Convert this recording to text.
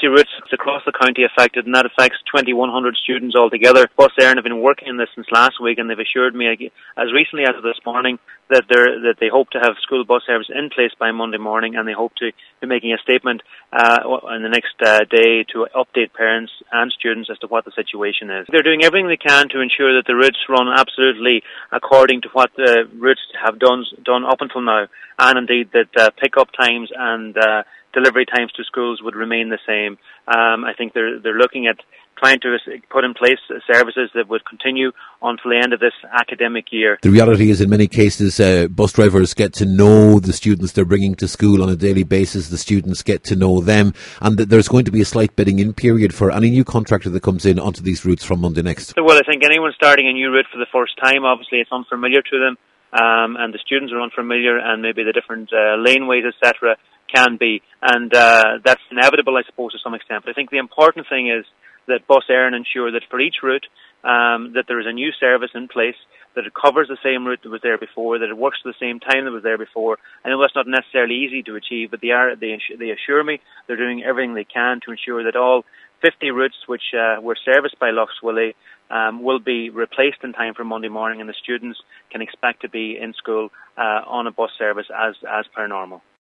50 routes across the county affected, and that affects 2,100 students altogether. Bus Éireann have been working on this since last week, and they've assured me, as recently as this morning, that they hope to have school bus service in place by Monday morning, and they hope to be making a statement in the next day to update parents and students as to what the situation is. They're doing everything they can to ensure that the routes run absolutely according to what the routes have done up until now, and indeed that pick-up times and delivery times to schools would remain the same. I think they're looking at trying to put in place services that would continue until the end of this academic year. The reality is, in many cases, bus drivers get to know the students they're bringing to school on a daily basis. The students get to know them, and there's going to be a slight bidding-in period for any new contractor that comes in onto these routes from Monday next. Well, I think anyone starting a new route for the first time, obviously it's unfamiliar to them, and the students are unfamiliar, and maybe the different laneways, etc., can be, and that's inevitable, I suppose, to some extent. But I think the important thing is that Bus Éireann ensure that for each route that there is a new service in place, that it covers the same route that was there before, that it works at the same time that was there before. I know that's not necessarily easy to achieve, but they assure me they're doing everything they can to ensure that all 50 routes which were serviced by Lough Swilly will be replaced in time for Monday morning, and the students can expect to be in school on a bus service as per normal.